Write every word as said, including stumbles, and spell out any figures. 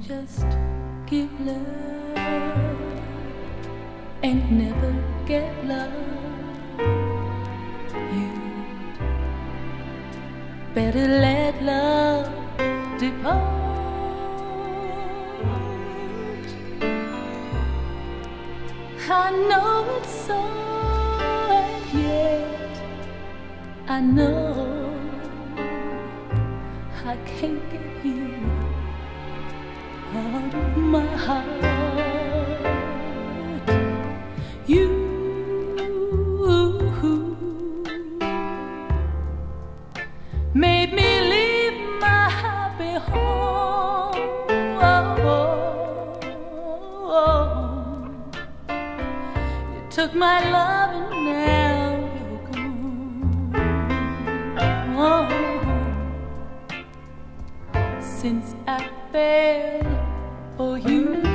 just give love and never get love, you better let love depart. I know it's so, and yet I know I can't get you out of my heart. You made me leave my happy home. You took my love and now you're gone. Since I fell for you,